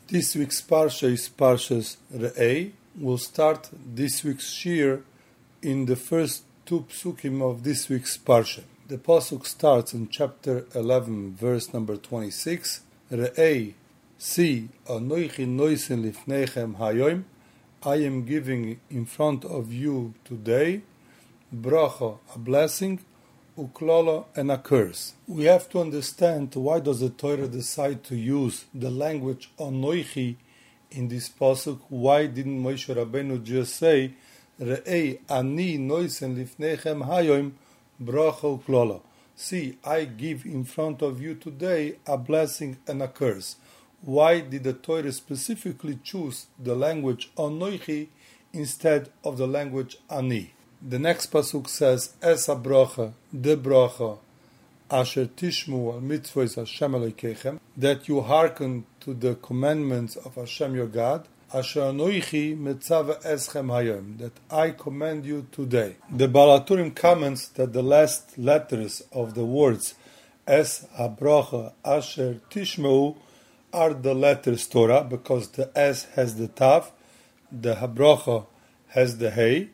This week's Parsha is Parshas Re'ei. We'll start this week's Shir in the first two psukim of this week's Parsha. The pasuk starts in chapter 11, verse number 26. Re'ei, see, anoichi noisen lifnechem hayom, I am giving in front of you today, bracha, a blessing, uklala, and a curse. We have to understand why does the Torah decide to use the language anoichi in this pasuk. Why didn't Moshe Rabbeinu just say, Re'ei ani noisen lifnechem hayom bracha uklala? See, I give in front of you today a blessing and a curse. Why did the Torah specifically choose the language anoichi instead of the language ani? The next pasuk says, Es bracha, the bracha, asher tishmu al mitzvos Hashem Elokeichem, that you hearken to the commandments of Hashem your God, asher anoichi metzava eschem hayom, that I command you today. The Baal HaTurim comments that the last letters of the words Es bracha, asher tishmu are the letters Torah, because the Es has the Tav, the Habracha has the Hey,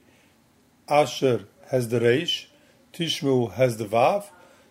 Asher has the Reish, Tishmu has the Vav.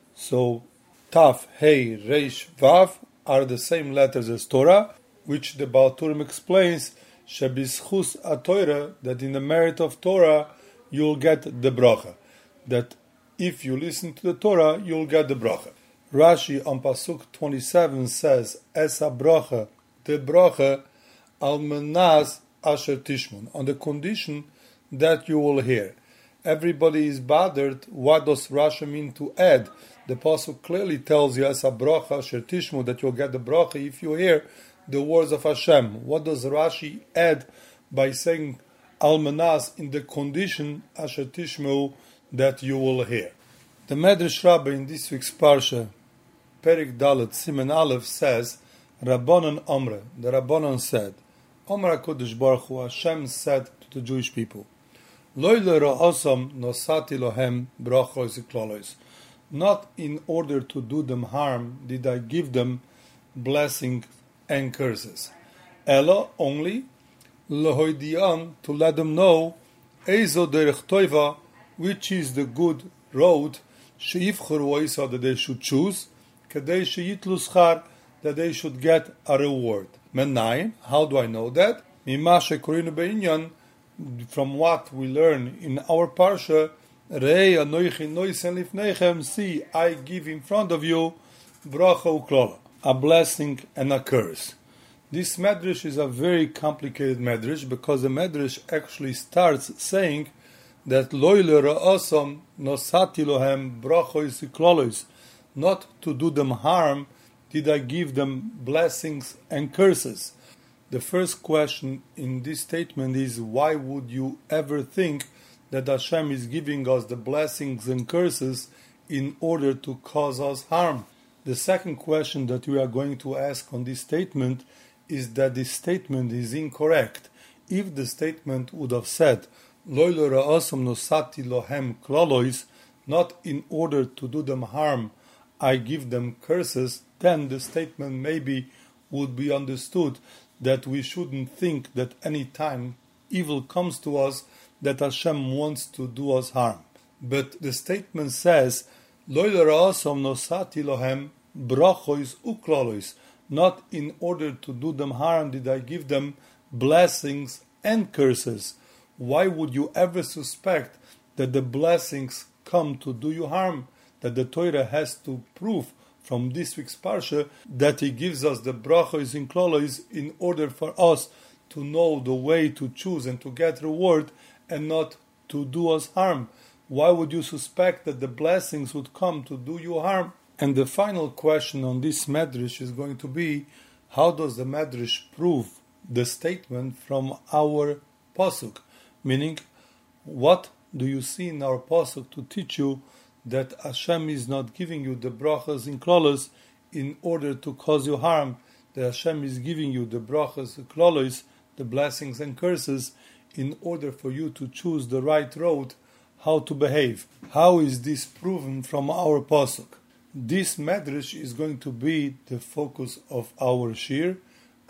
So Tav, Hey, Reish, Vav are the same letters as Torah, which the Baal HaTurim explains, Shebischus HaTorah, that in the merit of Torah you'll get the bracha. That if you listen to the Torah, you'll get the bracha. Rashi on Pasuk 27 says, Esa bracha, the bracha, al menaz asher tishmun, on the condition that you will hear. Everybody is bothered. What does Rashi mean to add? The pasuk clearly tells you, Esa bracha asher tishmu, that you'll get the bracha if you hear the words of Hashem. What does Rashi add by saying al menaz in the condition asher tishmu that you will hear? The Medrash Rabbah in this week's Parsha, Perik Dalet Siman Aleph, says, Rabbanon Omre, the Rabbanon said, Omar HaKadosh Baruch Hu, Hashem said to the Jewish people, Lo le'ra'asam nosati lohem brachos uklalos. Not in order to do them harm did I give them blessing and curses. Ela, only, lehoidian, to let them know, Eizo derech toiva, which is the good road, she'ivchoru oisa, that they should choose, kedei she'yitlu schar, that they should get a reward. Menayin, how do I know that? Mima shekorinu be'inyan, from what we learn in our parsha, Re'ei anoichi noisen lifnechem, see, I give in front of you bracha uklala, a blessing and a curse. This medrash is a very complicated medrash, because the medrash actually starts saying that lo le'ra'asam nosati lohem brachos uklalos, not to do them harm did I give them blessings and curses. The first question in this statement is, why would you ever think that Hashem is giving us the blessings and curses in order to cause us harm? The second question that we are going to ask on this statement is that this statement is incorrect. If the statement would have said, Lo le'ra'asam nosati lohem klalois, not in order to do them harm, I give them curses, then the statement maybe would be understood that we shouldn't think that any time evil comes to us that Hashem wants to do us harm. But the statement says, Lo le'ra'asam nosati lohem brachos uklalois, not in order to do them harm did I give them blessings and curses. Why would you ever suspect that the blessings come to do you harm? That the Torah has to prove from this week's parsha that He gives us the brachos and klolos in order for us to know the way to choose and to get reward and not to do us harm. Why would you suspect that the blessings would come to do you harm? And the final question on this medrash is going to be, how does the medrash prove the statement from our pasuk? Meaning, what do you see in our pasuk to teach you that Hashem is not giving you the brachas and klolos in order to cause you harm, that Hashem is giving you the brachas and klolos, the blessings and curses, in order for you to choose the right road, how to behave. How is this proven from our pasuk? This medrash is going to be the focus of our shir,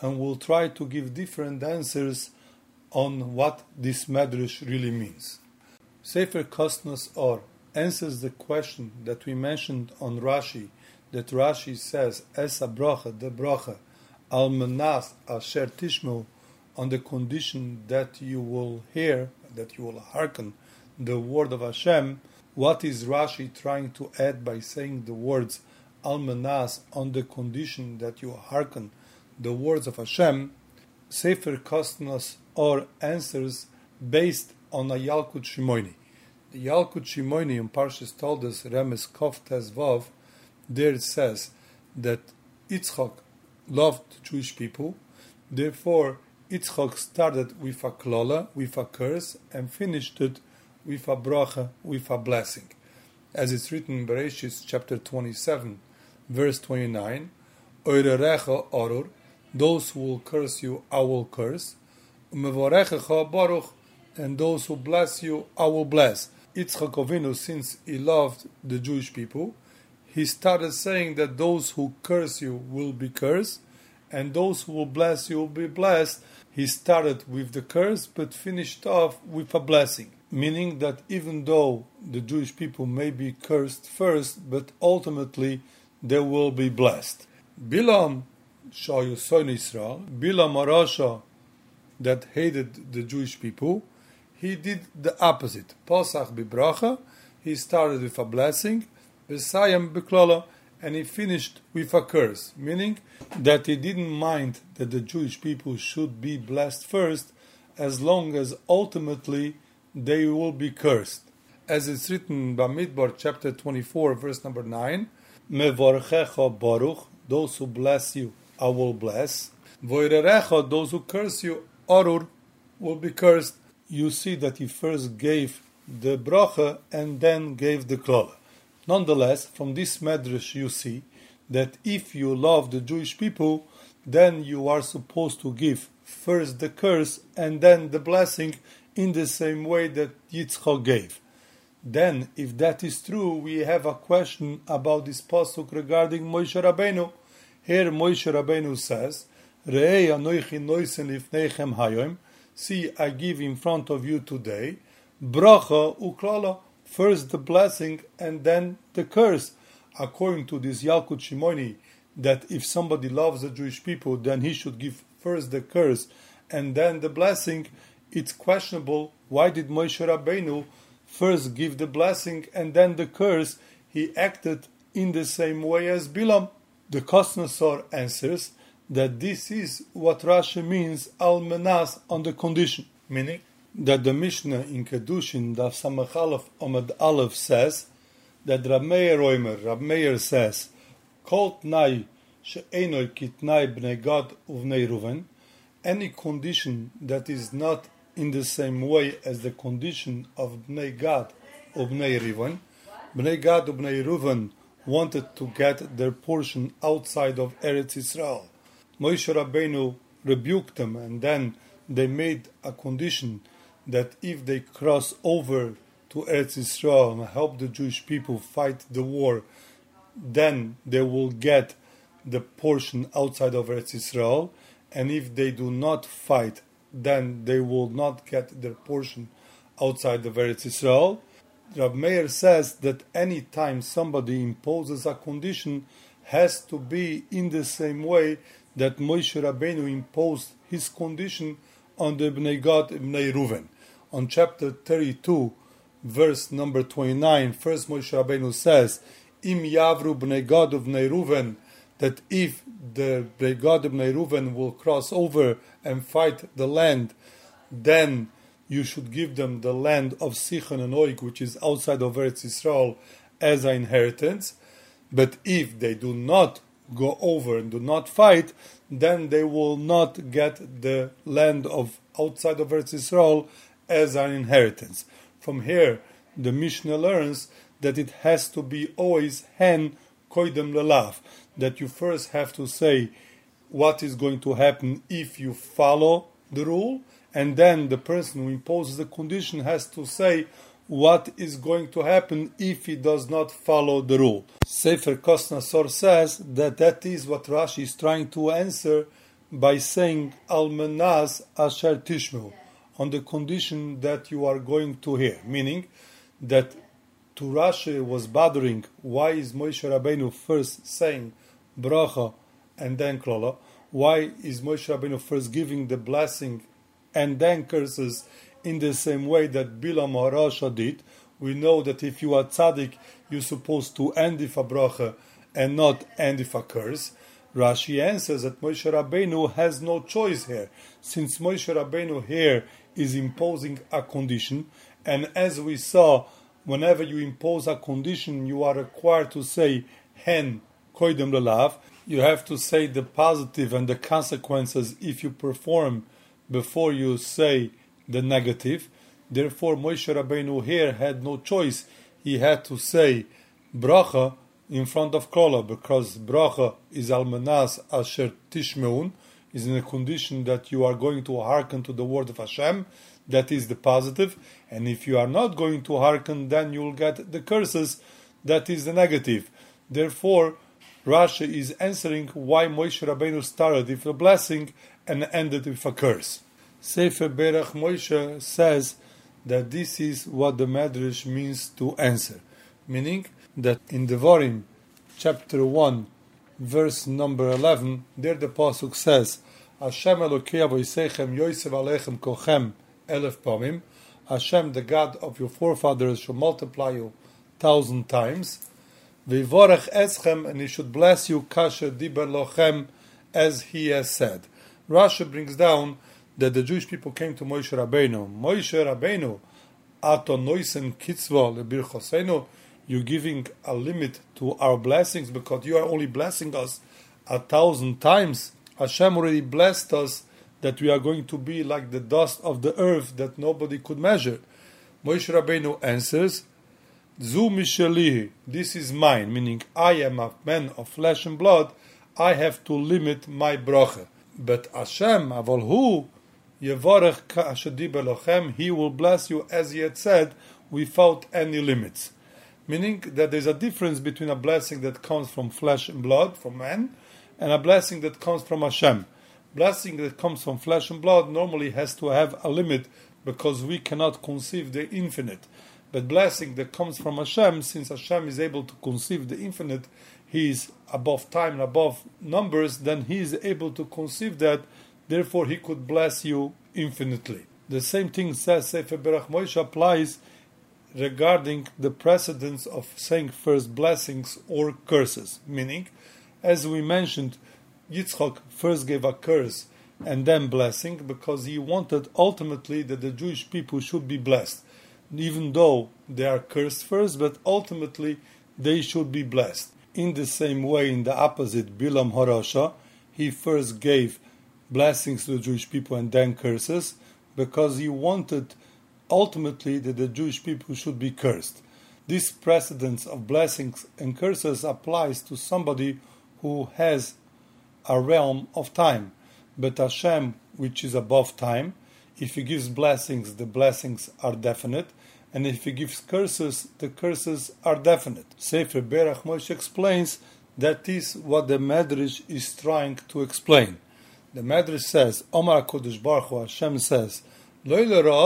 and we'll try to give different answers on what this Medrash really means. Sefer Kosnos Or answers the question that we mentioned on Rashi, that Rashi says, Esa bracha, the bracha, al menas asher tishmu, on the condition that you will hear, that you will hearken the word of Hashem. What is Rashi trying to add by saying the words al menas, on the condition that you hearken the words of Hashem? Sefer Kosnos Or answers based on a Yalkut Shimoni. The Yalkut Shimoni in Parshas Toldos, Remes Kov Tes Vav, there it says that Yitzchak loved Jewish people, therefore Yitzchak started with a klola, with a curse, and finished it with a bracha, with a blessing. As it's written in Bereshit chapter 27, verse 29, Oirerecha orur, those who will curse you, I will curse, Umevorechecha baruch, and those who bless you, I will bless. Yitzchak Avinu, since he loved the Jewish people, he started saying that those who curse you will be cursed, and those who will bless you will be blessed. He started with the curse, but finished off with a blessing. Meaning that even though the Jewish people may be cursed first, but ultimately they will be blessed. Bilam, Shayuson Israel, Bilam Arasha, that hated the Jewish people, he did the opposite. Pasach bibracha, he started with a blessing, Vesayam biklala, and he finished with a curse, meaning that he didn't mind that the Jewish people should be blessed first, as long as ultimately they will be cursed. As it's written in Bamidbar chapter 24, verse number 9, Mevorchecha baruch, those who bless you, I will bless. Voirerecha, those who curse you, Arur, will be cursed. You see that he first gave the bracha and then gave the klala. Nonetheless, from this medrash you see that if you love the Jewish people, then you are supposed to give first the curse and then the blessing in the same way that Yitzchak gave. Then, if that is true, we have a question about this pasuk regarding Moshe Rabbeinu. Here Moshe Rabbeinu says, Re'ei anoichi noisen lifneichem hayom, see, I give in front of you today, bracha uklala, first the blessing and then the curse. According to this Yalkut Shimoni, that if somebody loves the Jewish people, then he should give first the curse and then the blessing. It's questionable, why did Moshe Rabbeinu first give the blessing and then the curse? He acted in the same way as Bilam. The Kosnos Or answers that this is what Rashi means al menas, on the condition, meaning that the Mishnah in Kedushin Daf Samach Aleph Amud Aleph says that Rab Meir says, Kol tnai she'enoi kitnai bnei Gad uvnei Ruven, any condition that is not in the same way as the condition of Bnei Gad or Bnei Ruven. Bnei Gad or Bnei Ruven wanted to get their portion outside of Eretz Israel. Moshe Rabbeinu rebuked them, and then they made a condition that if they cross over to Eretz Israel and help the Jewish people fight the war, then they will get the portion outside of Eretz Israel, and if they do not fight, then they will not get their portion outside of Eretz Israel. Rab Meir says that any time somebody imposes a condition, has to be in the same way that Moshe Rabbeinu imposed his condition on the Bnei Gad and Bnei Ruven. On chapter 32, verse number 29, first Moshe Rabbeinu says, Im Yavru Bnei Gad of Bnei Ruven, that if the Bnei Gad and Bnei Ruven will cross over and fight the land, then you should give them the land of Sichon and Og, which is outside of Eretz Israel, as an inheritance. But if they do not go over and do not fight, then they will not get the land of outside of Eretz Israel as an inheritance. From here, the Mishnah learns that it has to be always hen koidem lelav, that you first have to say what is going to happen if you follow the rule, and then the person who imposes the condition has to say what is going to happen if he does not follow the rule. Sefer Kosnos Or says that is what Rashi is trying to answer by saying Almanas Asher Tishmeu, on the condition that you are going to hear, meaning that to Rashi was bothering why is Moshe Rabbeinu first saying bracha and then klola, why is Moshe Rabbeinu first giving the blessing and then curses in the same way that Bilam HaRasha did. We know that if you are tzaddik, you're supposed to end with a bracha and not end with a curse. Rashi answers that Moshe Rabbeinu has no choice here, since Moshe Rabbeinu here is imposing a condition, and as we saw, whenever you impose a condition, you are required to say hen koidem lelav. You have to say the positive and the consequences if you perform before you say the negative. Therefore, Moshe Rabbeinu here had no choice. He had to say bracha in front of klola, because bracha is almanas asher tishmeun, is in a condition that you are going to hearken to the word of Hashem. That is the positive. And if you are not going to hearken, then you will get the curses. That is the negative. Therefore, Rashi is answering why Moshe Rabbeinu started with a blessing and ended with a curse. Sefer Berach Moshe says that this is what the Medrash means to answer. Meaning that in Devarim, chapter 1, verse number 11, there the Pasuk says, Hashem Elokei Avoseichem Yosef Aleichem Kochem Elef Pamim. Hashem, the God of your forefathers, shall multiply you 1,000 times. V'yivorech eschem, and he should bless you kasher diber lochem, as he has said. Rashi brings down that the Jewish people came to Moshe Rabbeinu. Moshe Rabbeinu, ato noisen kitzva lebirchosenu, you're giving a limit to our blessings because you are only blessing us 1,000 times. Hashem already blessed us that we are going to be like the dust of the earth that nobody could measure. Moshe Rabbeinu answers, Zu mishelihi, this is mine, meaning I am a man of flesh and blood, I have to limit my bracha. But Hashem, avol hu, yevorech ka'ashadi belochem, he will bless you as he had said, without any limits. Meaning that there's a difference between a blessing that comes from flesh and blood, from man, and a blessing that comes from Hashem. Blessing that comes from flesh and blood normally has to have a limit because we cannot conceive the infinite. But blessing that comes from Hashem, since Hashem is able to conceive the infinite, He is above time and above numbers, then He is able to conceive that, therefore He could bless you infinitely. The same thing says Sefer Berach Moshe applies regarding the precedence of saying first blessings or curses. Meaning, as we mentioned, Yitzchak first gave a curse and then blessing because he wanted ultimately that the Jewish people should be blessed. Even though they are cursed first, but ultimately they should be blessed. In the same way, in the opposite, Bilam HaRasha, he first gave blessings to the Jewish people and then curses because he wanted ultimately that the Jewish people should be cursed. This precedence of blessings and curses applies to somebody who has a realm of time. But Hashem, which is above time, if He gives blessings, the blessings are definite, and if He gives curses, the curses are definite. Sefer Berach Moshe explains that is what the Medrash is trying to explain. The Medrash says, Omar HaKadosh Baruch Hu, Hashem says, not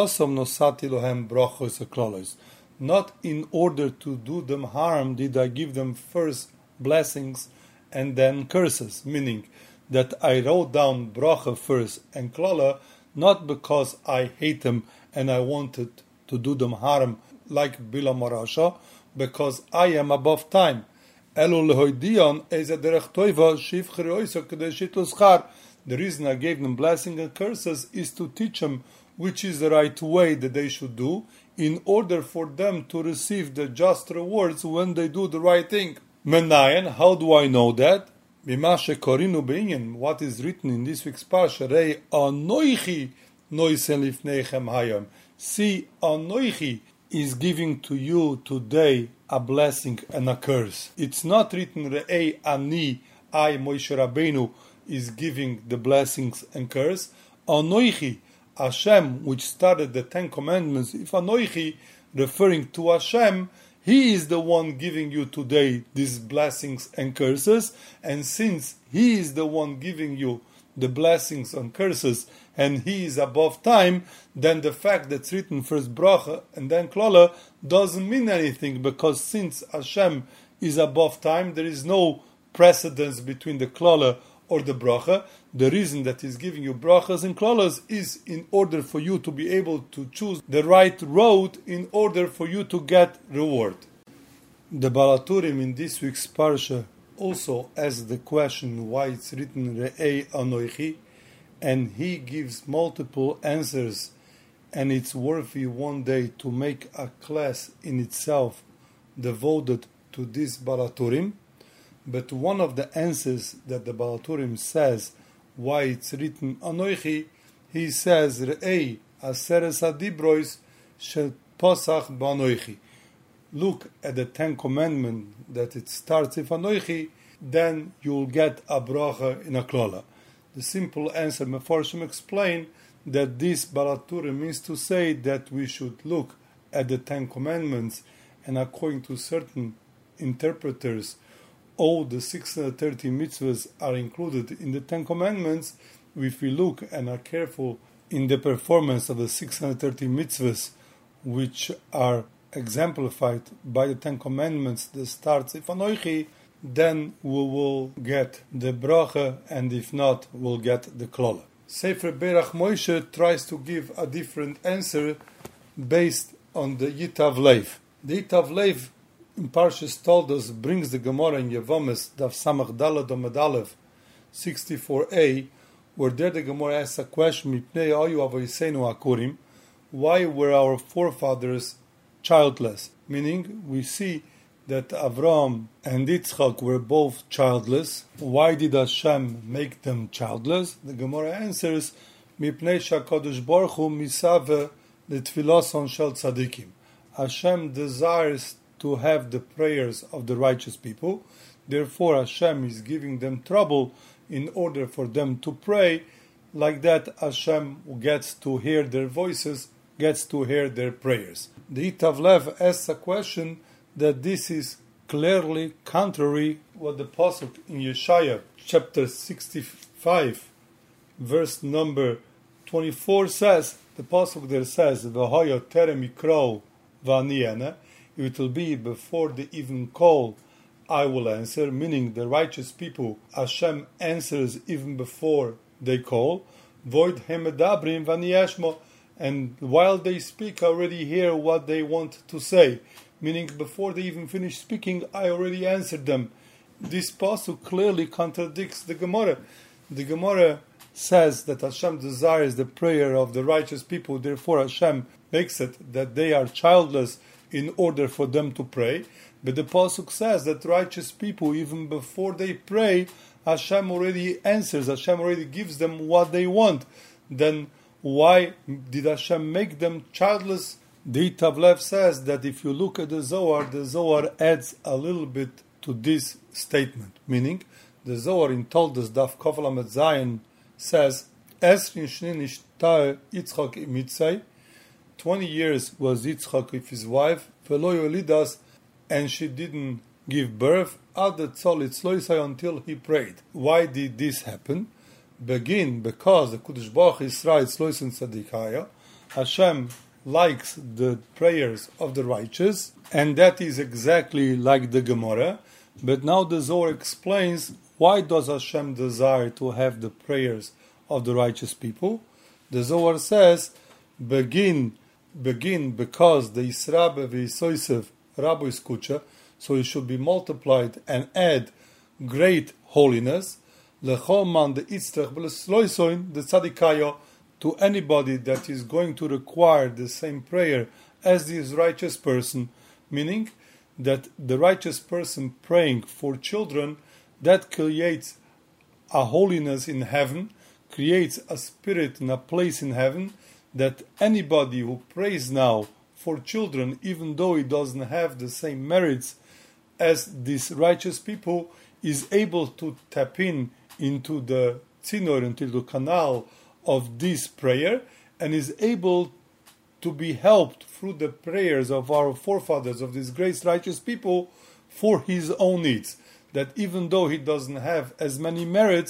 in order to do them harm did I give them first blessings and then curses, meaning that I wrote down bracha first and klala, not because I hate them and I wanted to do them harm like Bilam HaRasha, because I am above time. The reason I gave them blessing and curses is to teach them which is the right way that they should do, in order for them to receive the just rewards when they do the right thing. Menayan, how do I know that? What is written in this week's parsha, Rei Anoichi noisen lifneichem hayom. See, Anoichi is giving to you today a blessing and a curse. It's not written Rei Ani, I, Moshe Rabbeinu, is giving the blessings and curse. Anoichi, Hashem, which started the 10 Commandments, if Anoichi, referring to Hashem, He is the one giving you today these blessings and curses, and since He is the one giving you the blessings and curses, and he is above time, then the fact that it's written first bracha and then klala doesn't mean anything, because since Hashem is above time, there is no precedence between the klala or the bracha. The reason that he's giving you brachas and klalas is in order for you to be able to choose the right road in order for you to get reward. The Baal HaTurim in this week's parsha also asks the question why it's written Re'ei Anoichi, and he gives multiple answers, and it's worthy one day to make a class in itself devoted to this Baal HaTurim. But one of the answers that the Baal HaTurim says why it's written Anoichi, he says Re'ei Aseres Adibrois Shel Posach Ba'anoichi. Look at the Ten Commandments that it starts with Anoichi, then you'll get a bracha in a klala. The simple answer, Meforshim explain that this Baal HaTurim means to say that we should look at the Ten Commandments, and according to certain interpreters, all the 630 mitzvahs are included in the Ten Commandments. If we look and are careful in the performance of the 630 mitzvahs, which are exemplified by the Ten Commandments that starts with Anoichi, then we will get the bracha, and if not, we'll get the klala. Sefer Berach Moshe tries to give a different answer based on the Yitav Lev. The Yitav Lev in Parshas Toldos brings the Gemara in Yevamis, Daf Samach Dalad Amud Aleph 64a, where there the Gemara asks a question: Mipnei ayu avoseinu akurim? Why were our forefathers childless? Meaning, we see that Avraham and Yitzchak were both childless. Why did Hashem make them childless? The Gemara answers, Mipnei shakadosh baruch hu misave letfilason shel tzadikim. Hashem desires to have the prayers of the righteous people. Therefore, Hashem is giving them trouble in order for them to pray. Like that, Hashem gets to hear their voices, gets to hear their prayers. The Yitav Lev asks a question that this is clearly contrary what the pasuk in Yeshaya chapter 65 verse number 24 says. The pasuk there says, "V'hoya terem yikrou v'ani." It will be before they even call, I will answer. Meaning the righteous people, Hashem answers even before they call. Void hemedabrim v'ani yashmo. And while they speak, I already hear what they want to say. Meaning, before they even finish speaking, I already answered them. This pasuk clearly contradicts the Gemara. The Gemara says that Hashem desires the prayer of the righteous people, therefore Hashem makes it that they are childless in order for them to pray. But the pasuk says that righteous people, even before they pray, Hashem already answers, Hashem already gives them what they want. Then why did Hashem make them childless? The Yitav Lev says that if you look at the Zohar adds a little bit to this statement. Meaning, the Zohar in Toldos Daf Kaf Lamed Zayin says, 20 years was Yitzchak with his wife, and she didn't give birth, until he prayed. Why did this happen? Because the Kodesh Baruch Yisrael Hashem likes the prayers of the righteous, and that is exactly like the Gemara. But now the Zohar explains why does Hashem desire to have the prayers of the righteous people. The Zohar says, begin because the Yisrabe v'Yisosev Rabbi Skucha, so it should be multiplied and add great holiness. Lechol man the itzrach b'lesloisoin the tzadikayo, to anybody that is going to require the same prayer as this righteous person, meaning that the righteous person praying for children, that creates a holiness in heaven, creates a spirit and a place in heaven, that anybody who prays now for children, even though he doesn't have the same merits as these righteous people, is able to tap into the tzinor, into the canal of this prayer, and is able to be helped through the prayers of our forefathers, of these great righteous people, for his own needs. That even though he doesn't have as many merits,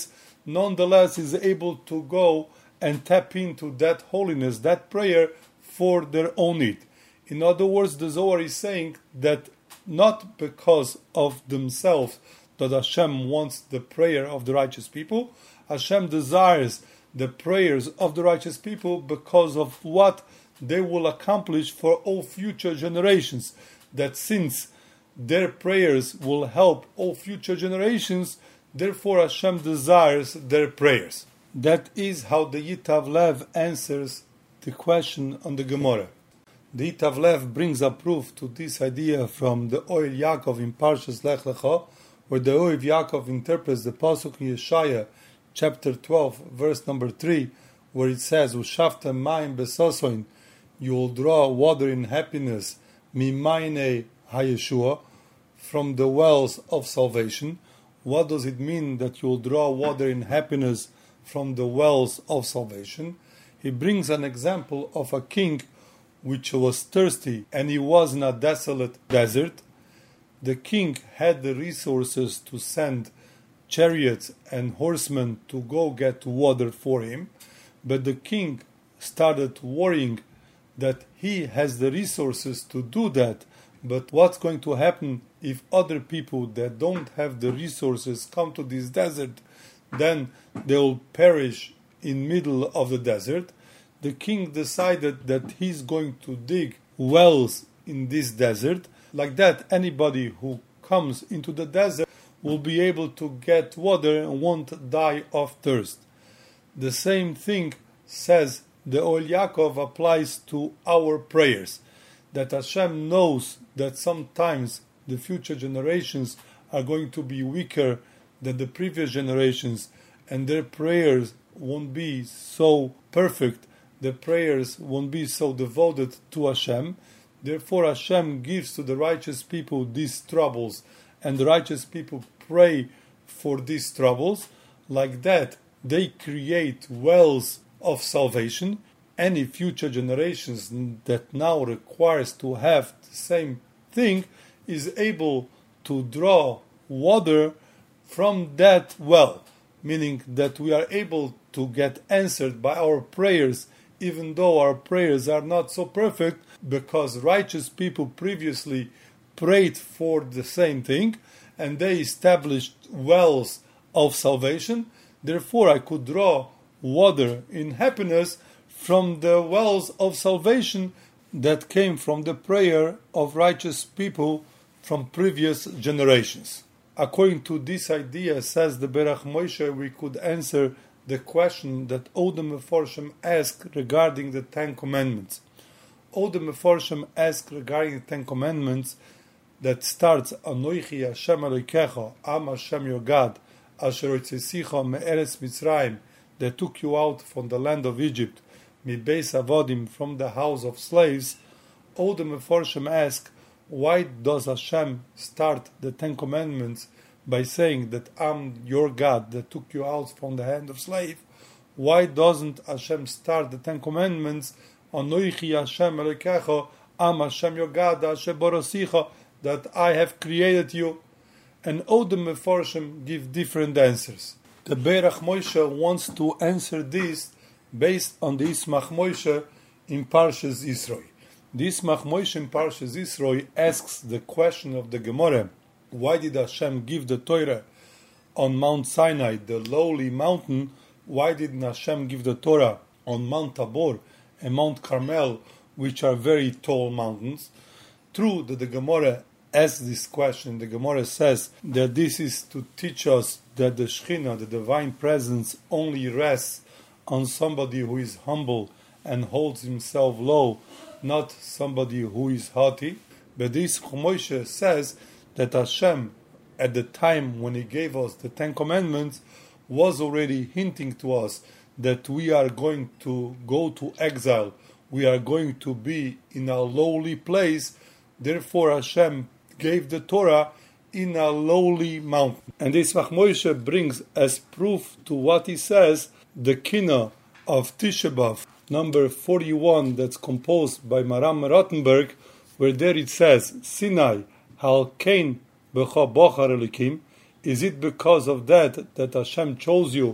nonetheless is able to go and tap into that holiness, that prayer, for their own need. In other words, the Zohar is saying that not because of themselves that Hashem wants the prayer of the righteous people. Hashem desires the prayers of the righteous people because of what they will accomplish for all future generations. That since their prayers will help all future generations, therefore Hashem desires their prayers. That is how the Yitav Lev answers the question on the Gemara. The Yitav Lev brings a proof to this idea from the Oil Yaakov in Parshas Lech Lecha, where the Oil Yaakov interprets the pasuk in Yeshaya, chapter 12, verse number 3, where it says, "Ushafta mayim besosoin," you will draw water in happiness, mimayne hayeshua, from the wells of salvation. What does it mean that you will draw water in happiness from the wells of salvation? He brings an example of a king which was thirsty and he was in a desolate desert. The king had the resources to send chariots and horsemen to go get water for him, but the king started worrying that he has the resources to do that, but what's going to happen if other people that don't have the resources come to this desert? Then they'll perish in middle of the desert. The king decided that he's going to dig wells in this desert. Like that, anybody who comes into the desert will be able to get water and won't die of thirst. The same thing, says the Oil Yaakov, applies to our prayers. That Hashem knows that sometimes the future generations are going to be weaker than the previous generations, and their prayers won't be so perfect, the prayers won't be so devoted to Hashem. Therefore Hashem gives to the righteous people these troubles, and the righteous people pray for these troubles. Like that, they create wells of salvation. Any future generations that now requires to have the same thing is able to draw water from that well, meaning that we are able to get answered by our prayers, even though our prayers are not so perfect, because righteous people previously prayed for the same thing and they established wells of salvation. Therefore I could draw water in happiness from the wells of salvation that came from the prayer of righteous people from previous generations. According to this idea, says the Berach Moshe, we could answer the question that Odom Meforshim asked regarding the Ten Commandments. Odom Meforshim asked regarding the Ten Commandments that starts, Anoichi Hashem Elokecha, Am Hashem your God, Asher Hotzesicha me'eretz Mitzrayim, that took you out from the land of Egypt, Mibeis Avodim, from the house of slaves. Odom Meforshim asked, why does Hashem start the Ten Commandments by saying that I'm your God that took you out from the hand of slave? Why doesn't Hashem start the Ten Commandments, Anoichi Hashem Elokecha, Am Hashem your God, Asher Borosicha, that I have created you? And Odom Meforshim give different answers. The Berach Moshe wants to answer this based on the Ismach Moshe in Parshas Yisro. The Ismach Moshe in Parshas Yisro asks the question of the Gemara, why did Hashem give the Torah on Mount Sinai, the lowly mountain? Why didn't Hashem give the Torah on Mount Tabor and Mount Carmel, which are very tall mountains? True that the Gemara asks this question. The Gemara says that this is to teach us that the Shekhinah, the divine presence, only rests on somebody who is humble and holds himself low, not somebody who is haughty. But this Moshe says that Hashem, at the time when He gave us the Ten Commandments, was already hinting to us that we are going to go to exile, we are going to be in a lowly place. Therefore Hashem gave the Torah in a lowly mountain. And this Moshe brings as proof to what he says the Kina of Tisha B'Av, number 41, that's composed by Maram Rottenberg, where there it says, Sinai, Hal Kain B'cha Bochar Elikim. Is it because of that Hashem chose you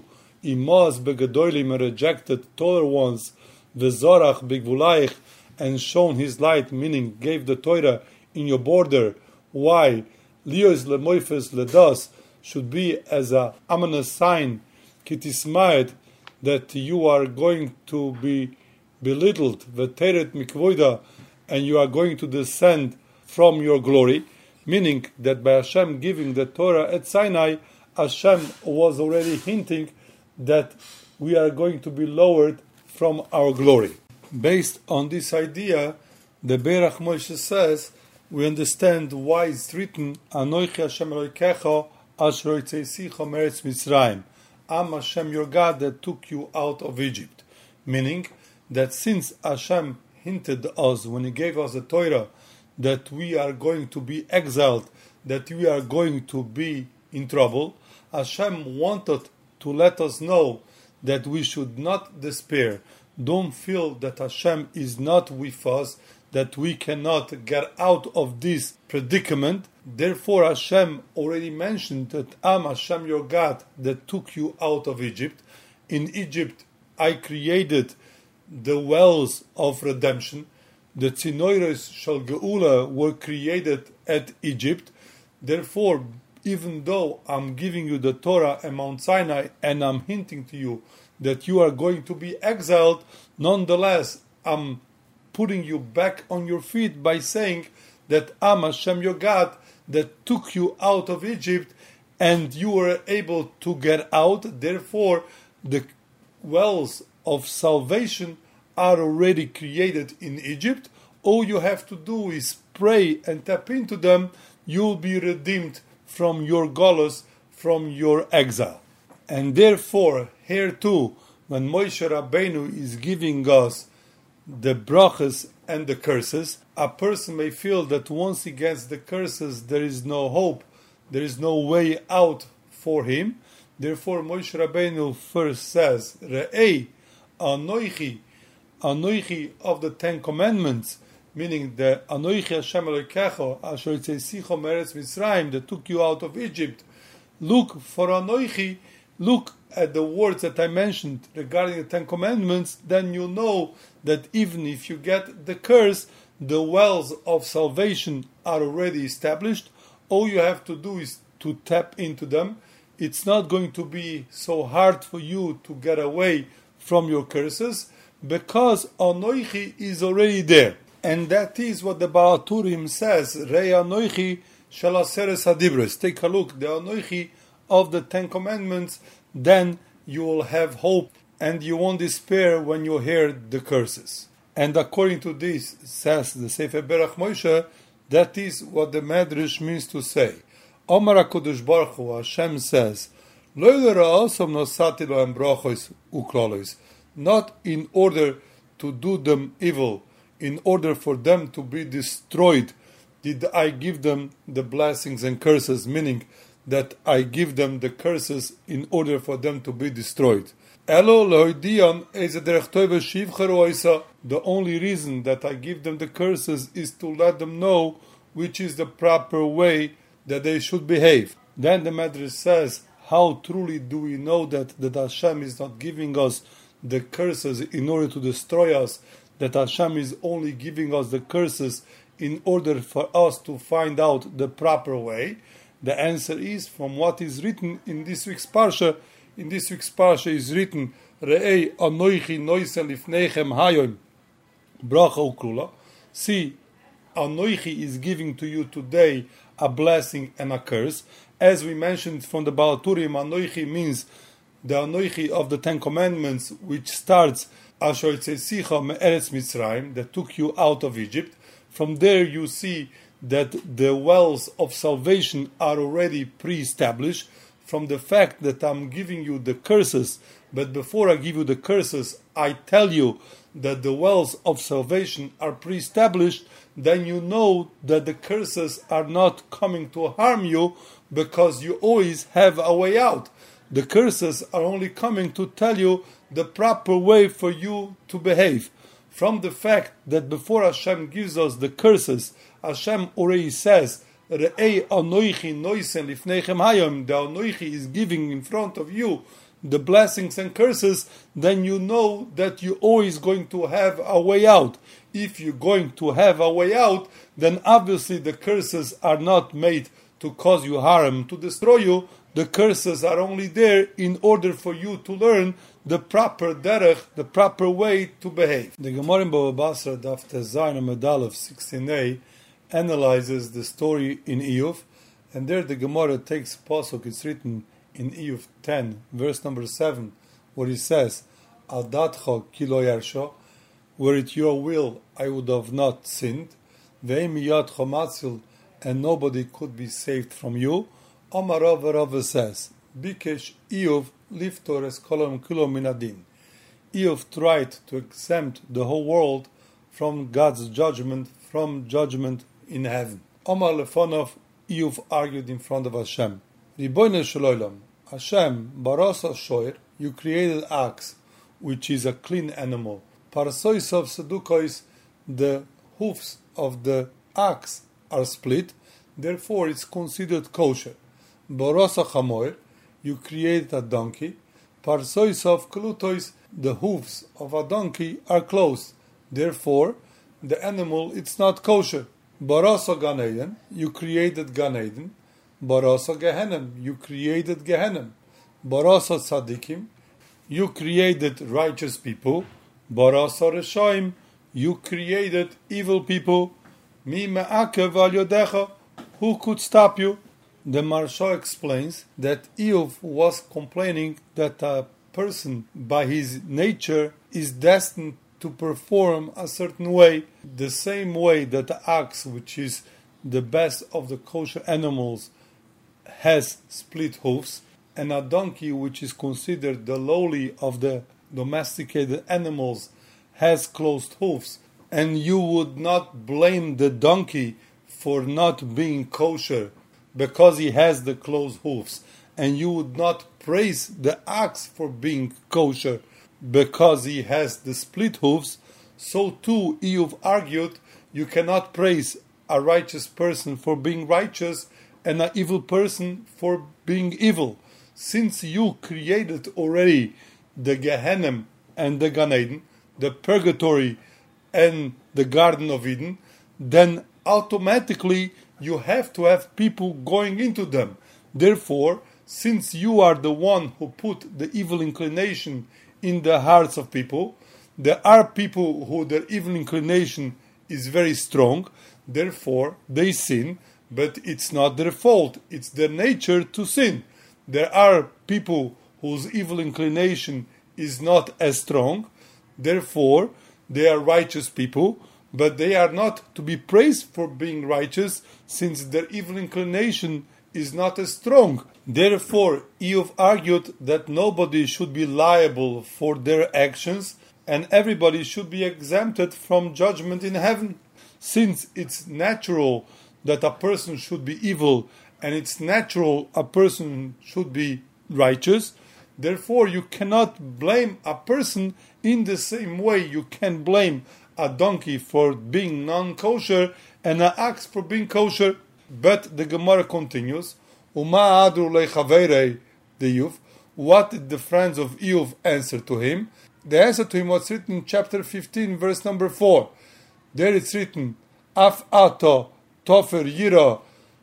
Imaz begedolim rejected taller ones, Vezorach bigvulaich, and shone his light, meaning gave the Torah in your border. Why? Lios lemoifes ledas should be as a ominous sign, kitismaet, that you are going to be belittled, veteret mikvoida, and you are going to descend from your glory, meaning that by Hashem giving the Torah at Sinai, Hashem was already hinting that we are going to be lowered from our glory. Based on this idea, the Berach Moshe says, we understand why it's written, Anoichi Hashem Elokecha asher hotzeisicha meretz Mitzrayim. I'm Hashem your God that took you out of Egypt. Meaning that since Hashem hinted us when He gave us the Torah that we are going to be exiled, that we are going to be in trouble, Hashem wanted to let us know that we should not despair. Don't feel that Hashem is not with us, that we cannot get out of this predicament. Therefore Hashem already mentioned that I'm Hashem your God that took you out of Egypt. In Egypt I created the wells of redemption. The tzinoros shel geula were created at Egypt. Therefore, even though I'm giving you the Torah and Mount Sinai and I'm hinting to you that you are going to be exiled, nonetheless I'm putting you back on your feet by saying that I'm Hashem your God that took you out of Egypt and you were able to get out. Therefore, the wells of salvation are already created in Egypt. All you have to do is pray and tap into them. You'll be redeemed from your galus, from your exile. And therefore, here too, when Moshe Rabbeinu is giving us the brachas and the curses, a person may feel that once he gets the curses, there is no hope, there is no way out for him. Therefore, Moshe Rabbeinu first says, Re'ei, Anoichi, Anoichi of the Ten Commandments, meaning the Anoichi Hashem Elokecha, Asher hotzeisicha meretz Mitzrayim, that took you out of Egypt. Look for Anoichi, look at the words that I mentioned regarding the Ten Commandments, then you know that even if you get the curse, the wells of salvation are already established. All you have to do is to tap into them. It's not going to be so hard for you to get away from your curses, because Anoichi is already there. And that is what the Baal Turim says, Rei Anoichi shel Aseres Hadibros. Take a look, the Anoichi of the Ten Commandments, then you will have hope and you won't despair when you hear the curses. And according to this, says the Sefer Berach Moshe, that is what the Medrash means to say. Omar HaKadosh Baruch Hu, Hashem says, Lo l'ra'osom nosati lohem brachos uklolos, not in order to do them evil, in order for them to be destroyed, did I give them the blessings and curses, meaning that I give them the curses in order for them to be destroyed. The only reason that I give them the curses is to let them know which is the proper way that they should behave. Then the Medrash says, how truly do we know that Hashem is not giving us the curses in order to destroy us, that Hashem is only giving us the curses in order for us to find out the proper way? The answer is from what is written in this week's Parsha. In this week's Parsha is written, Re'ei anoichi noisen lifnechem hayom bracha uklula. See, Anoichi is giving to you today a blessing and a curse. As we mentioned from the Baal Turim, Anoichi means the Anoichi of the Ten Commandments, which starts Asher hotzeisicha me'eretz Mitzrayim, that took you out of Egypt. From there you see that the wells of salvation are already pre-established, from the fact that I'm giving you the curses, but before I give you the curses, I tell you that the wells of salvation are pre-established, then you know that the curses are not coming to harm you, because you always have a way out. The curses are only coming to tell you the proper way for you to behave. From the fact that before Hashem gives us the curses, Hashem already says, Re'ei anoichi noisen lifnechem hayom, the Anoichi is giving in front of you the blessings and curses, then you know that you're always going to have a way out. If you're going to have a way out, then obviously the curses are not made to cause you harm, to destroy you. The curses are only there in order for you to learn the proper derech, the proper way to behave. The Gemara in Bava Basra, Daf Tezayin Medal of 16a, analyzes the story in Iyov, and there the Gemara takes a pasuk. It's written in Iyov 10, verse number 7, where it says, Al datcha ki lo yarsho, were it your will, I would have not sinned. Ve'im yadcha matzil, and nobody could be saved from you. Omar Rava says, Bikesh Iyov liftor es kolom kilo minadin. Iyov tried to exempt the whole world from God's judgment, from judgment in heaven. Omar Lefonov, Iyov argued in front of Hashem. Ribono shel olam, Hashem, baros shoir, you created ox, which is a clean animal. Parsois of sedukois, the hoofs of the ox are split, therefore it's considered kosher. Baros chamoir, you created a donkey. Parsois of klutois, the hoofs of a donkey are closed, therefore the animal it's not kosher. Baros Gan Eden, you created Gan Eden. Baros Gehenem, you created Gehenem. Baros Tzadikim, you created righteous people. Baros Reshaim, you created evil people. Mi me'akev al yodecha, who could stop you? The Maharsha explains that Iyov was complaining that a person by his nature is destined to perform a certain way, the same way that the ox, which is the best of the kosher animals, has split hoofs, and a donkey, which is considered the lowly of the domesticated animals, has closed hoofs. And you would not blame the donkey for not being kosher because he has the closed hoofs, and you would not praise the ox for being kosher because he has the split hoofs. So too, Iyov argued, you cannot praise a righteous person for being righteous and an evil person for being evil. Since you created already the Gehenim and the Gan Eden, the purgatory and the Garden of Eden, then automatically you have to have people going into them. Therefore, since you are the one who put the evil inclination in the hearts of people, there are people who their evil inclination is very strong, therefore they sin, but it's not their fault, it's their nature to sin. There are people whose evil inclination is not as strong, therefore they are righteous people, but they are not to be praised for being righteous, since their evil inclination is not as strong. Therefore, Iyov argued that nobody should be liable for their actions, and everybody should be exempted from judgment in heaven. Since it's natural that a person should be evil, and it's natural a person should be righteous, therefore you cannot blame a person in the same way you can blame a donkey for being non-kosher and an ox for being kosher. But the Gemara continues, Uma adru lechaverei the Iyov. What did the friends of Iyov answer to him? The answer to him was written in chapter 15, verse number 4. There it's written, Af ato tofer yira,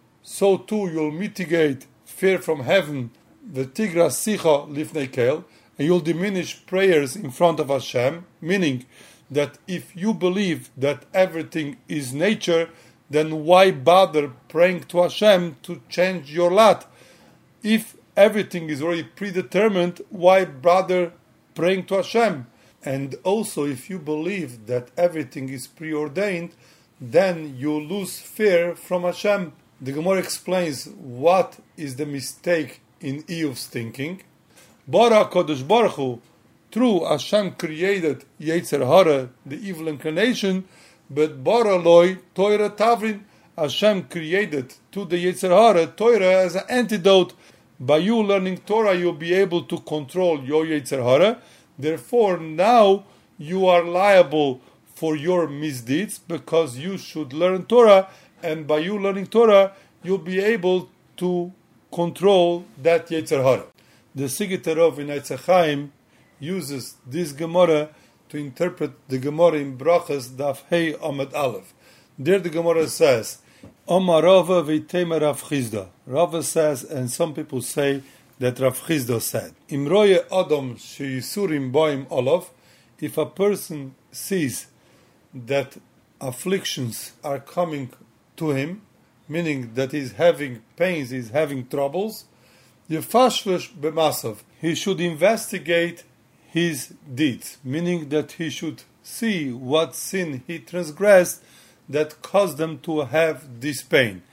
so too you'll mitigate fear from heaven, the tigras sicha lifnei kel, and you'll diminish prayers in front of Hashem, meaning that if you believe that everything is nature, then why bother praying to Hashem to change your lot? If everything is already predetermined, why bother praying to Hashem? And also, if you believe that everything is preordained, then you lose fear from Hashem. The Gemara explains what is the mistake in Iyov's thinking. Bara Kodesh Baruch Hu, true, Hashem created Yetzer Hara, the evil inclination, but Bara Loi Torah Tavrin, Hashem created to the Yetzer Hara Torah as an antidote. By you learning Torah, you'll be able to control your Yetzer Hara. Therefore, now you are liable for your misdeeds because you should learn Torah, and by you learning Torah, you'll be able to control that Yetzer Hara. The Siggeterov in Eitz Chaim uses this Gemara to interpret the Gemara in Brachas Daf Hey Amud Aleph. There the Gemara says, Omar Rava v'itema Rav Chizda. Rava says, and some people say that Rav Chizda said, Imroye Adam she'yisurim boim olav. If a person sees that afflictions are coming to him, meaning that he's having pains, he's having troubles, Yefashvesh b'masav. He should investigate his deeds, meaning that he should see what sin he transgressed that caused them to have this pain.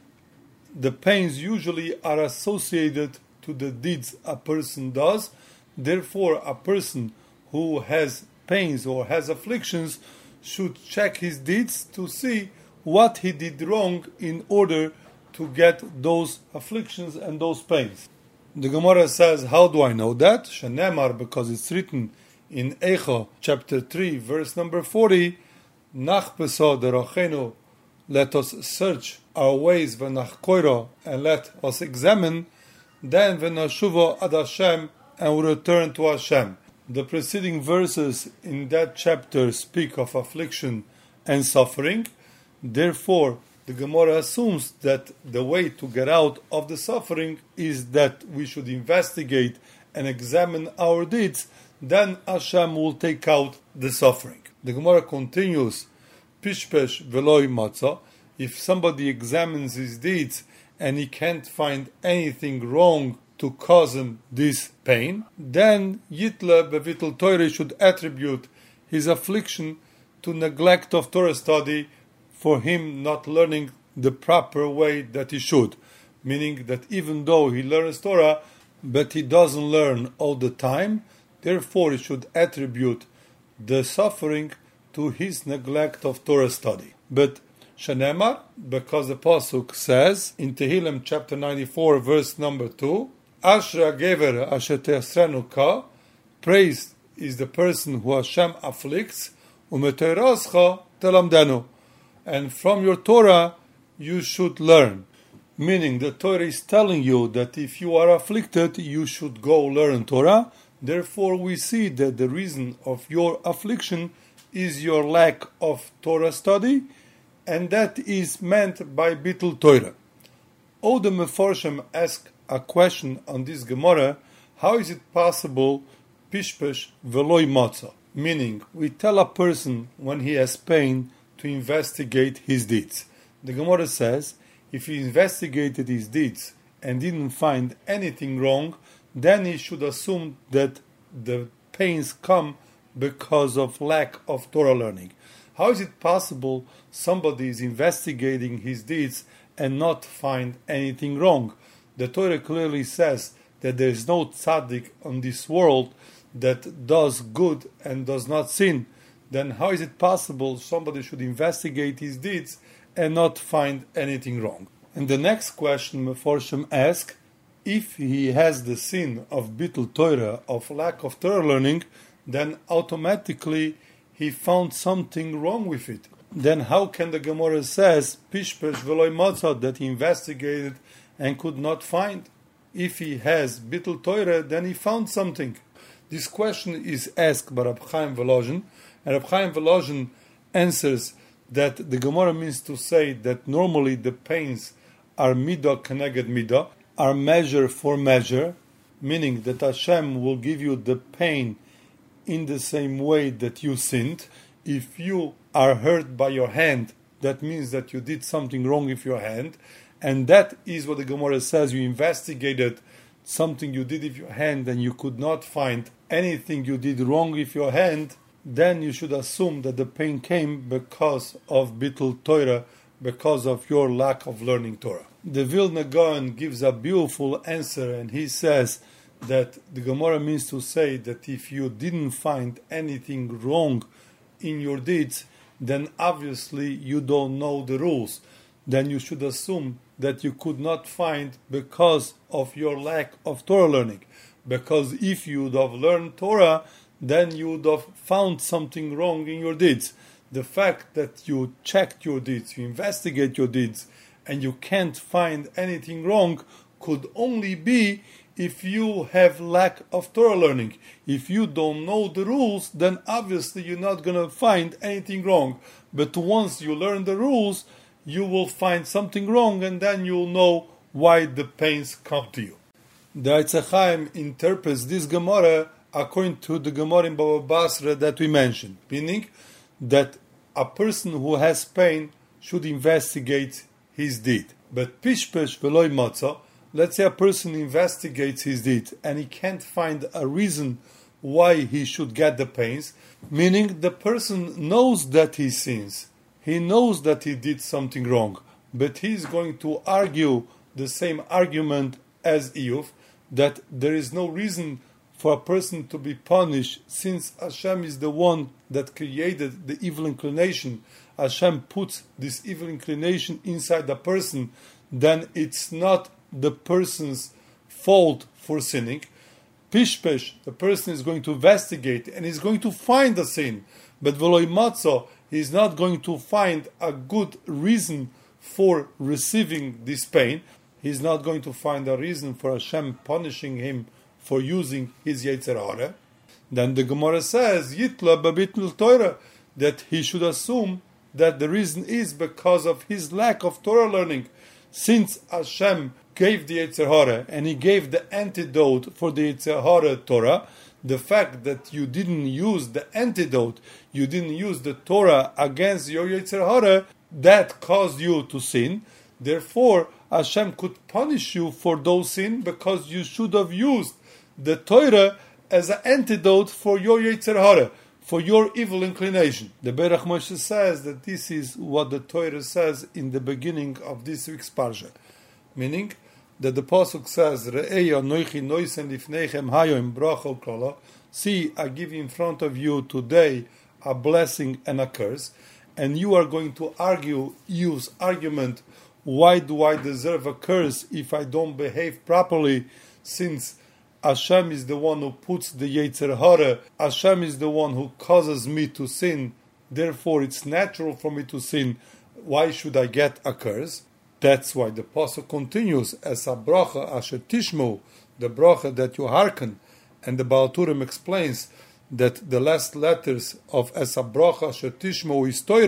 The pains usually are associated to the deeds a person does. Therefore, a person who has pains or has afflictions should check his deeds to see what he did wrong in order to get those afflictions and those pains. The Gemara says, how do I know that? Shenemar, because it's written in Eicha, chapter 3, verse number 40, Nachpeso derochenu, let us search our ways, v'nachkoiro, and let us examine, then v'nashuvo ad Hashem, and we return to Hashem. The preceding verses in that chapter speak of affliction and suffering. Therefore, the Gemara assumes that the way to get out of the suffering is that we should investigate and examine our deeds. Then Hashem will take out the suffering. The Gemara continues, Pishpesh veloi matzah. If somebody examines his deeds and he can't find anything wrong to cause him this pain, then Yitle bevitul Torah should attribute his affliction to neglect of Torah study, for him not learning the proper way that he should. Meaning that even though he learns Torah, but he doesn't learn all the time, therefore he should attribute the suffering to his neglect of Torah study. But Shenemar, because the Pasuk says in Tehillim chapter 94 verse number 2, Ashra Gever Asher Te'asrenu Ka, praised is the person who Hashem afflicts, Umeteirascha Telamdenu, and from your Torah you should learn. Meaning the Torah is telling you that if you are afflicted, you should go learn Torah. Therefore we see that the reason of your affliction is your lack of Torah study, and that is meant by Bittul Torah. All the Mefarshim ask a question on this Gemara, how is it possible Pishpesh veloi matzah? Meaning, we tell a person when he has pain to investigate his deeds. The Gemara says, if he investigated his deeds and didn't find anything wrong, then he should assume that the pains come because of lack of Torah learning. How is it possible somebody is investigating his deeds and not find anything wrong? The Torah clearly says that there is no tzaddik on this world that does good and does not sin. Then how is it possible somebody should investigate his deeds and not find anything wrong? And the next question Mefarshim ask, if he has the sin of Bittul Torah, of lack of Torah learning, then automatically he found something wrong with it. Then how can the Gemara says, Pishpesh veloi matzah, that he investigated and could not find? If he has Bittul Torah, then he found something. This question is asked by Rab Chaim Volozhin, and Rab Chaim Volozhin answers that the Gemara means to say that normally the pains are midah keneged midah, are measure for measure, meaning that Hashem will give you the pain in the same way that you sinned. If you are hurt by your hand, that means that you did something wrong with your hand, and that is what the Gemara says. You investigated something you did with your hand and you could not find anything you did wrong with your hand, then you should assume that the pain came because of Bittul Torah, because of your lack of learning Torah. The Vilna Gaon gives a beautiful answer, and he says that the Gemara means to say that if you didn't find anything wrong in your deeds, then obviously you don't know the rules. Then you should assume that you could not find because of your lack of Torah learning. Because if you would have learned Torah, then you would have found something wrong in your deeds. The fact that you checked your deeds, you investigate your deeds, and you can't find anything wrong could only be if you have lack of Torah learning. If you don't know the rules, then obviously you're not going to find anything wrong. But once you learn the rules, you will find something wrong, and then you'll know why the pains come to you. The Eitz Chaim interprets this Gemara according to the Gemara in Baba Basra that we mentioned, meaning that a person who has pain should investigate his deed. But pishpesh veloy matzah, let's say a person investigates his deed and he can't find a reason why he should get the pains, meaning the person knows that he sins. He knows that he did something wrong, but he's going to argue the same argument as Iyov, that there is no reason for a person to be punished since Hashem is the one that created the evil inclination. Hashem puts this evil inclination inside the person, then it's not the person's fault for sinning. Pishpesh, the person is going to investigate and is going to find a sin, but Veloy Matzo, he is not going to find a good reason for receiving this pain. He is not going to find a reason for Hashem punishing him for using his Yetzer Hara. Then the Gemara says, Yitla babitnul Torah, that he should assume that the reason is because of his lack of Torah learning. Since Hashem gave the Yetzer Hara and he gave the antidote for the Yetzer Hara Torah, the fact that you didn't use the antidote, you didn't use the Torah against your Yetzer Hara, that caused you to sin. Therefore, Hashem could punish you for those sins because you should have used the Torah as an antidote for your Yetzer Hara, for your evil inclination. The Berach Moshe says that this is what the Torah says in the beginning of this week's parsha, meaning that the pasuk says, "Re'ei anochi noisen lifneichem hayom bracha u'kala." See, I give in front of you today a blessing and a curse, and you are going to use argument. Why do I deserve a curse if I don't behave properly? Since Hashem is the one who puts the Yetzer Hara, Hashem is the one who causes me to sin, therefore it's natural for me to sin. Why should I get a curse? That's why the pasuk continues, as a bracha asher tishmo, the bracha that you hearken, and the Baal Turim explains that the last letters of as a bracha asher tishmo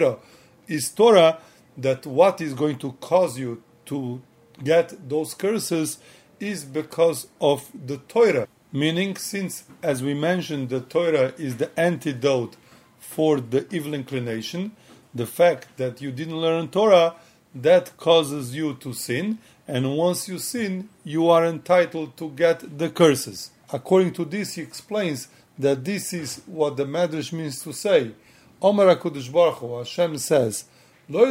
is Torah, that what is going to cause you to get those curses is because of the Torah. Meaning, since, as we mentioned, the Torah is the antidote for the evil inclination, the fact that you didn't learn Torah, that causes you to sin, and once you sin, you are entitled to get the curses. According to this, he explains that this is what the Medrash means to say. Omer HaKadosh Baruch Hu, Hashem says, not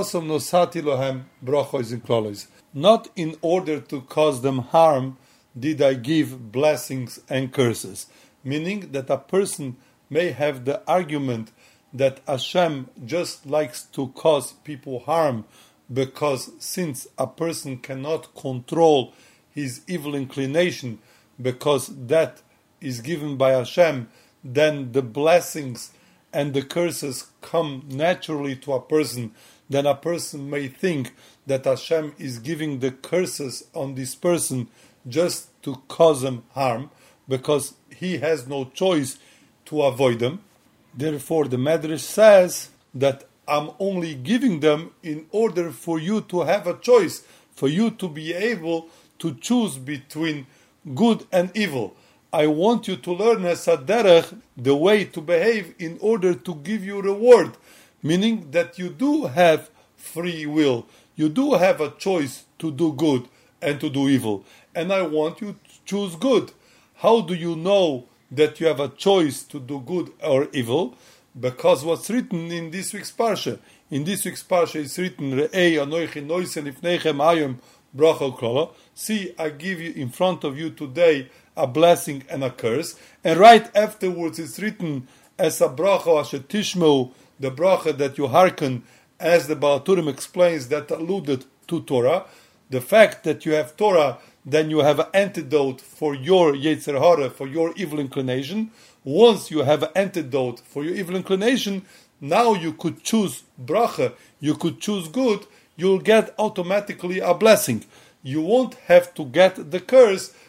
in order to cause them harm did I give blessings and curses. Meaning that a person may have the argument that Hashem just likes to cause people harm because since a person cannot control his evil inclination because that is given by Hashem, then the blessings and the curses come naturally to a person, then a person may think that Hashem is giving the curses on this person just to cause them harm, because he has no choice to avoid them. Therefore, the Medrash says that I'm only giving them in order for you to have a choice, for you to be able to choose between good and evil. I want you to learn as a derech, the way to behave in order to give you reward. Meaning that you do have free will. You do have a choice to do good and to do evil. And I want you to choose good. How do you know that you have a choice to do good or evil? Because what's written in this week's parsha. In this week's parsha is written, Re'ei anochi noisen lifneichem hayom bracha u'kala. See, I give you in front of you today a blessing and a curse. And right afterwards it's written as a bracha asher tishmo, the bracha that you hearken, as the Baal Turim explains, that alluded to Torah. The fact that you have Torah, then you have an antidote for your Yetzer Hara, for your evil inclination. Once you have an antidote for your evil inclination, now you could choose bracha, you could choose good, you'll get automatically a blessing. You won't have to get the curse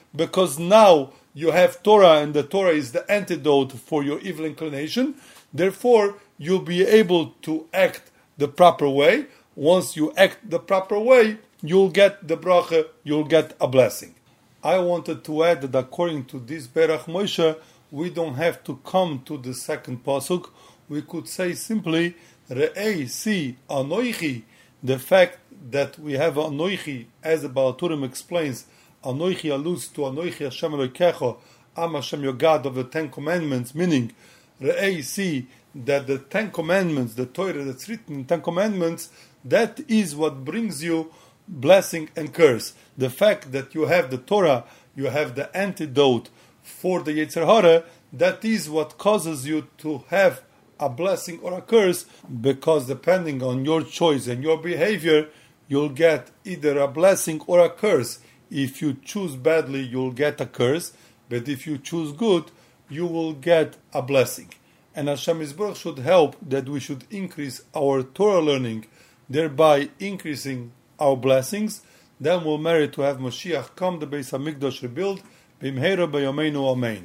because now you have Torah, and the Torah is the antidote for your evil inclination. Therefore, you'll be able to act the proper way. Once you act the proper way, you'll get the bracha, you'll get a blessing. I wanted to add that according to this Berach Moshe, we don't have to come to the second pasuk. We could say simply, Re'ei, see, Anoichi. The fact that we have Anoichi, as the Baal Turim explains, Anoichi alludes to Anoichi Hashem Elokecha, Am Hashem your God of the Ten Commandments, meaning, Re'ei, see, that the Ten Commandments, the Torah that's written in Ten Commandments, that is what brings you blessing and curse. The fact that you have the Torah, you have the antidote for the Yetzer Hara, that is what causes you to have a blessing or a curse, because depending on your choice and your behavior, you'll get either a blessing or a curse. If you choose badly, you'll get a curse, but if you choose good, you will get a blessing. And Hashem Yisborach should help that we should increase our Torah learning, thereby increasing our blessings. Then we'll merit to have Mashiach come, the Beis HaMikdash rebuild. B'imheira b'yameinu amen.